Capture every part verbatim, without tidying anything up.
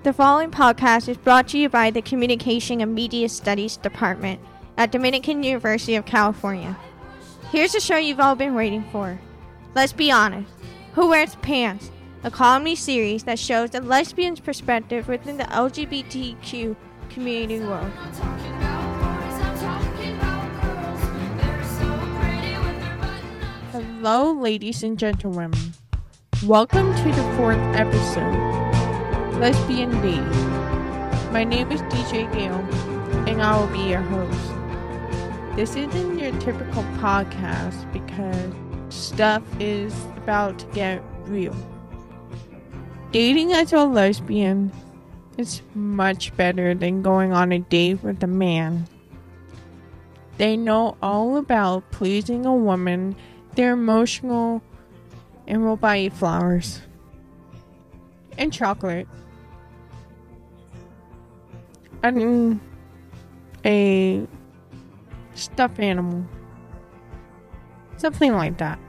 The following podcast is brought to you by the Communication and Media Studies Department at Dominican University of California. Here's the show you've all been waiting for. Let's be honest. Who Wears Pants? A comedy series that shows the lesbian's perspective within the L G B T Q community world. Hello, ladies and gentlemen. Welcome to the fourth episode, Lesbian Dating. My name is D J Gale, and I will be your host. This isn't your typical podcast because stuff is about to get real. Dating as a lesbian is much better than going on a date with a man. They know all about pleasing a woman. They're emotional and will buy you flowers and chocolate and a stuffed animal, something like that.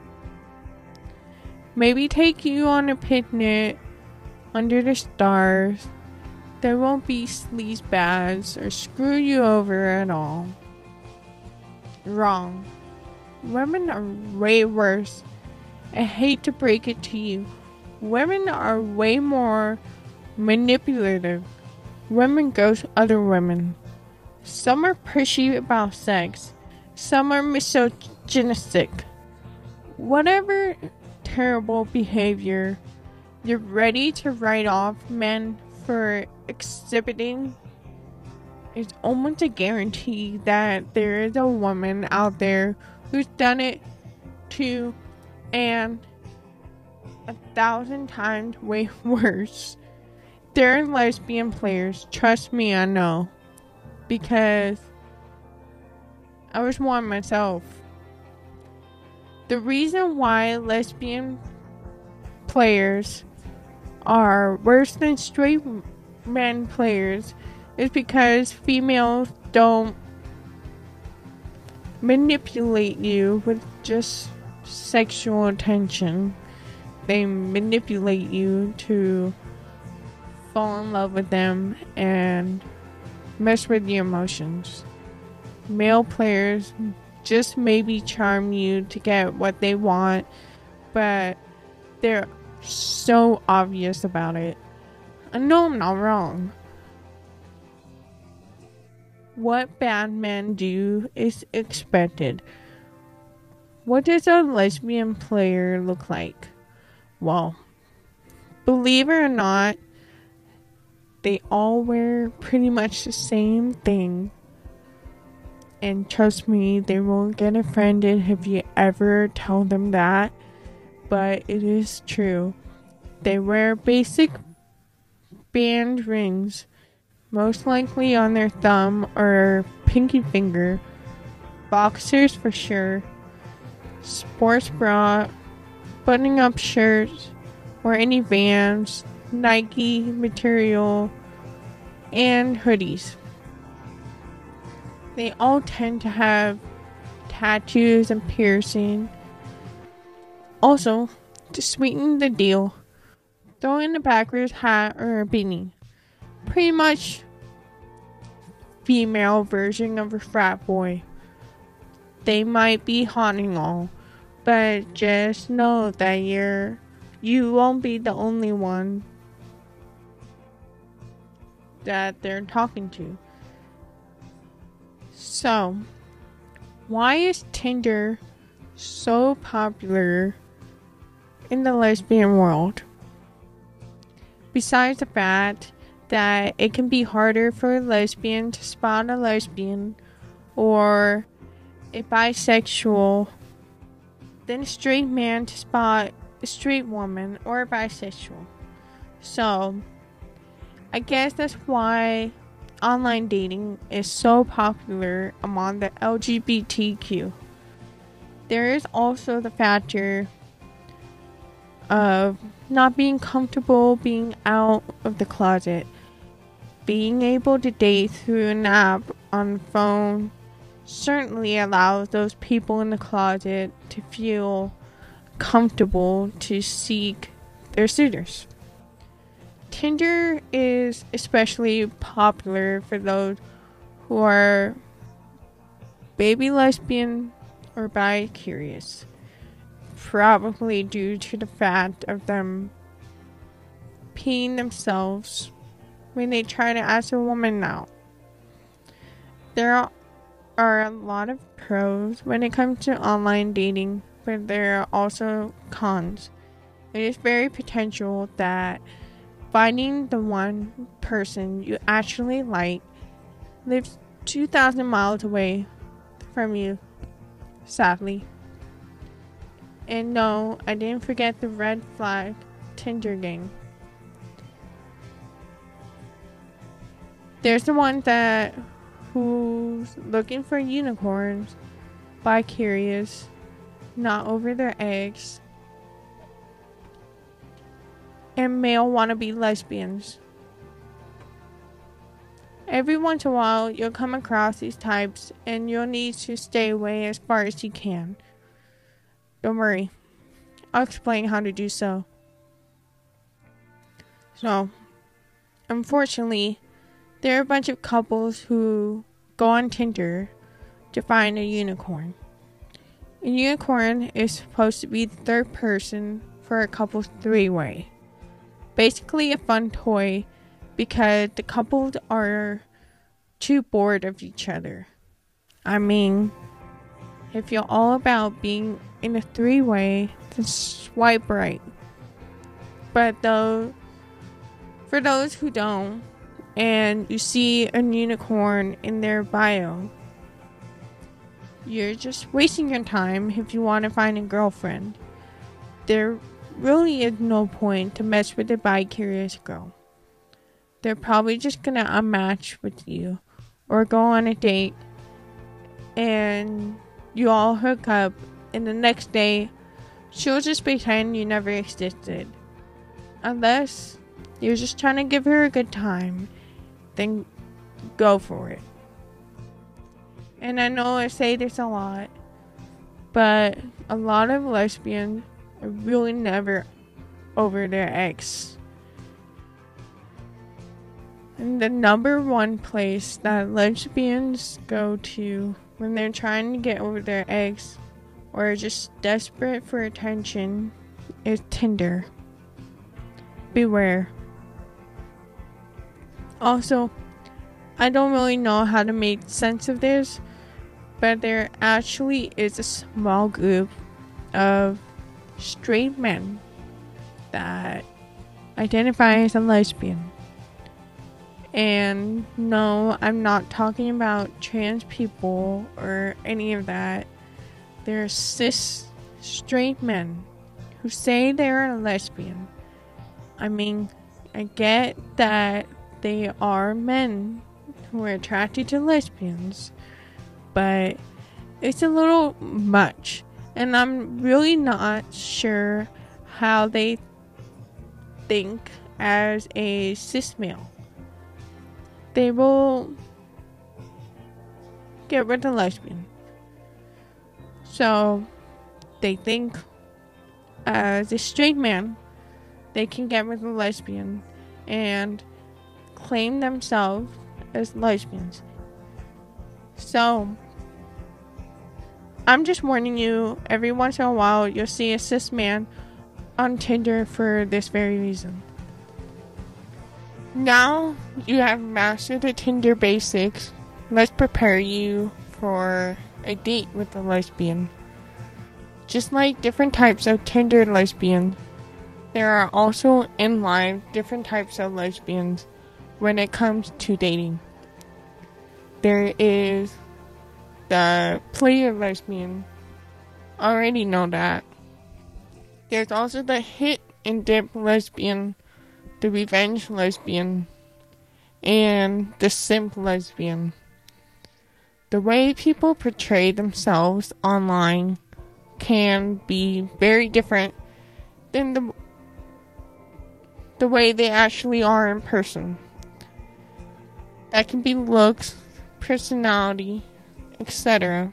Maybe take you on a picnic under the stars. There won't be sleazebags or screw you over at all. Wrong. Women are way worse. I hate to break it to you. Women are way more manipulative. Women ghost other women. Some are pushy about sex. Some are misogynistic. Whatever terrible behavior you're ready to write off men for exhibiting, it's almost a guarantee that there is a woman out there who's done it too, and a thousand times way worse. There are lesbian players, trust me, I know, because I was one myself. The reason why lesbian players are worse than straight men players is because females don't manipulate you with just sexual attention. They manipulate you to fall in love with them and mess with your emotions. Male players just maybe charm you to get what they want, but they're so obvious about it. I know I'm not wrong. What bad men do is expected. What does a lesbian player look like? Well, believe it or not, they all wear pretty much the same thing. And trust me, they won't get offended if you ever tell them that. But it is true. They wear basic band rings, most likely on their thumb or pinky finger. Boxers for sure. Sports bra, buttoning up shirts, or any Vans, Nike material, and hoodies. They all tend to have tattoos and piercing. Also, to sweeten the deal, throw in a backwards hat or a beanie. Pretty much female version of a frat boy. They might be hot and all, but just know that you're you won't be the only one that they're talking to. So, why is Tinder so popular in the lesbian world? Besides the fact that it can be harder for a lesbian to spot a lesbian or a bisexual than a straight man to spot a straight woman or a bisexual. So, I guess that's why online dating is so popular among the L G B T Q. There is also the factor of not being comfortable being out of the closet. Being able to date through an app on the phone certainly allows those people in the closet to feel comfortable to seek their suitors. Tinder is especially popular for those who are baby lesbian or bi-curious, probably due to the fact of them peeing themselves when they try to ask a woman out. There are a lot of pros when it comes to online dating, but there are also cons. It is very potential that finding the one person you actually like lives two thousand miles away from you, sadly. And no, I didn't forget the red flag Tinder gang. There's the one that who's looking for unicorns, bi-curious, not over their eggs, and male wannabe lesbians. Every once in a while, you'll come across these types, and you'll need to stay away as far as you can. Don't worry, I'll explain how to do so. So, unfortunately, there are a bunch of couples who go on Tinder to find a unicorn. A unicorn is supposed to be the third person for a couple's three-way. Basically a fun toy because the couples are too bored of each other. I mean, if you're all about being in a three-way, then swipe right. But though, for those who don't, and you see a unicorn in their bio, you're just wasting your time if you want to find a girlfriend. There really is no point to mess with a bi-curious girl. They're probably just gonna unmatch with you or go on a date and you all hook up, and the next day she'll just pretend you never existed. Unless you're just trying to give her a good time, then go for it. And I know I say this a lot, but a lot of lesbians are really never over their ex. And the number one place that lesbians go to when they're trying to get over their ex or just desperate for attention is Tinder. Beware. Also, I don't really know how to make sense of this, but there actually is a small group of straight men that identify as a lesbian. And no, I'm not talking about trans people or any of that. They're cis straight men who say they're a lesbian. I mean, I get that they are men who are attracted to lesbians, but it's a little much, and I'm really not sure how they think as a cis male. They will get rid of lesbian, so they think as a straight man they can get with a lesbian and claim themselves as lesbians. So I'm just warning you, every once in a while you'll see a cis man on Tinder for this very reason. Now you have mastered the Tinder basics, let's prepare you for a date with a lesbian. Just like different types of Tinder lesbians, there are also in life different types of lesbians when it comes to dating. There is the player lesbian. I already know that. There's also the hit and dip lesbian, the revenge lesbian, and the simp lesbian. The way people portray themselves online can be very different than the the way they actually are in person. That can be looks, personality, et cetera.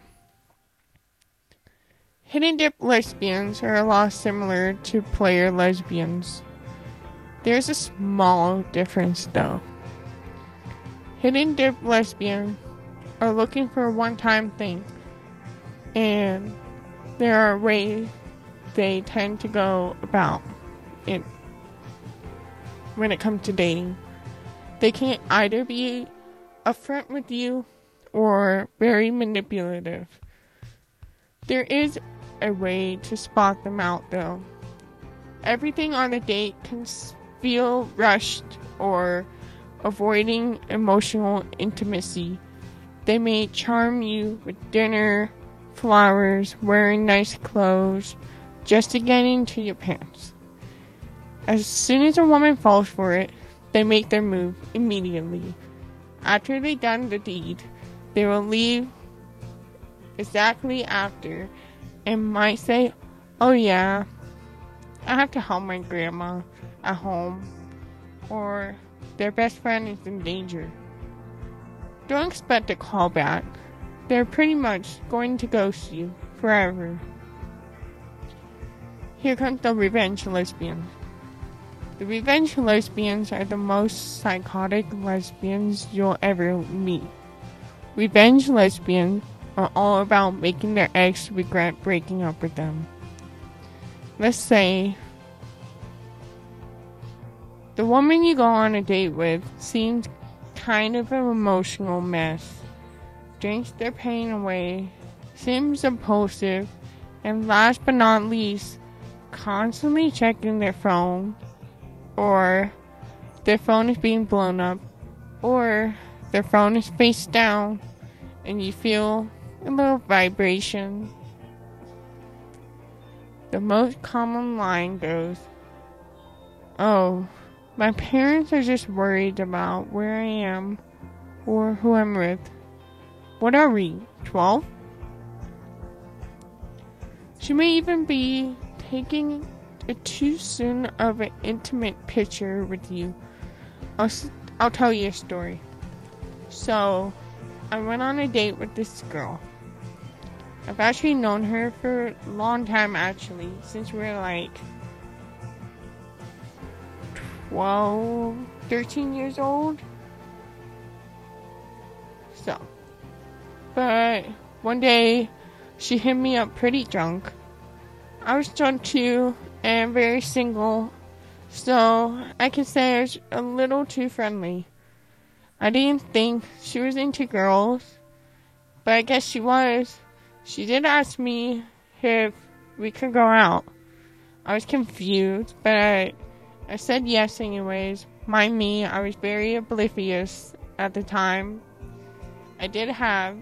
Hidden dip lesbians are a lot similar to player lesbians. There's a small difference though. Hidden dip lesbians are looking for a one-time thing, and there are ways they tend to go about it when it comes to dating. They can either be upfront with you or very manipulative. There is a way to spot them out though. Everything on a date can feel rushed or avoiding emotional intimacy. They may charm you with dinner, flowers, wearing nice clothes, just to get into your pants. As soon as a woman falls for it, they make their move immediately. After they've done the deed, they will leave exactly after and might say, "Oh yeah, I have to help my grandma at home," or their best friend is in danger. Don't expect a call back. They're pretty much going to ghost you forever. Here comes the revenge lesbian. The revenge lesbians are the most psychotic lesbians you'll ever meet. Revenge lesbians are all about making their ex regret breaking up with them. Let's say the woman you go on a date with seems kind of an emotional mess, drinks their pain away, seems impulsive, and last but not least, constantly checking their phone, or their phone is being blown up, or their phone is face down, and you feel a little vibration. The most common line goes, "Oh, my parents are just worried about where I am or who I'm with. What are we, twelve? She may even be taking a too soon of an intimate picture with you. I'll, I'll tell you a story. So, I went on a date with this girl. I've actually known her for a long time actually, since we were like twelve, thirteen years old. So, but one day she hit me up pretty drunk. I was drunk too and very single, so I could say I was a little too friendly. I didn't think she was into girls, but I guess she was. She did ask me if we could go out. I was confused, but I, I said yes anyways. Mind me, I was very oblivious at the time. I did have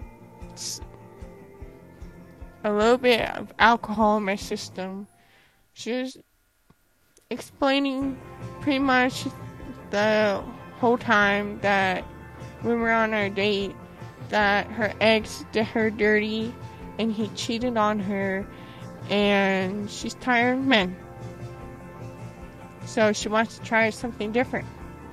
a little bit of alcohol in my system. She was explaining pretty much the whole time that when we were on our date that her ex did her dirty and he cheated on her and she's tired of men. So she wants to try something different.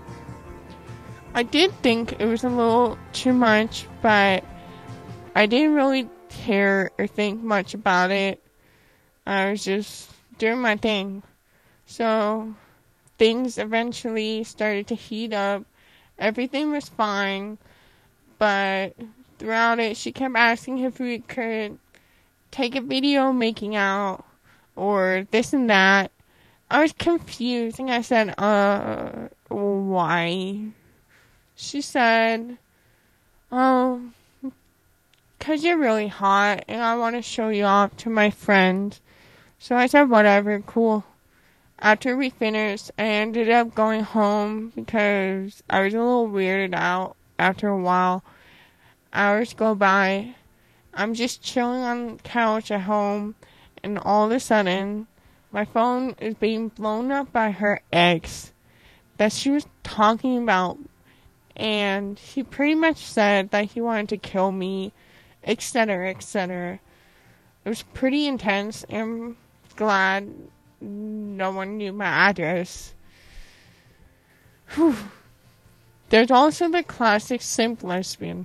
I did think it was a little too much, but I didn't really care or think much about it. I was just doing my thing. So things eventually started to heat up. Everything was fine, but throughout it she kept asking if we could take a video making out or this and that. I was confused and I said, uh, why? She said, oh, cause you're really hot and I want to show you off to my friends. So I said, whatever, cool. After we finished, I ended up going home because I was a little weirded out after a while. Hours go by. I'm just chilling on the couch at home, and all of a sudden, my phone is being blown up by her ex that she was talking about. And he pretty much said that he wanted to kill me, et cetera, et cetera. It was pretty intense, and I'm glad no one knew my address. Whew. There's also the classic simp lesbian.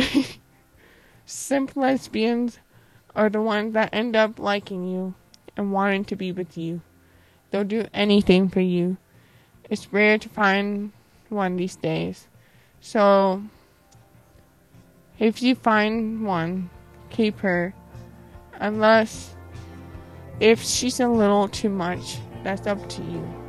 Simp lesbians are the ones that end up liking you and wanting to be with you. They'll do anything for you. It's rare to find one these days. So, if you find one, keep her. Unless, if she's a little too much, that's up to you.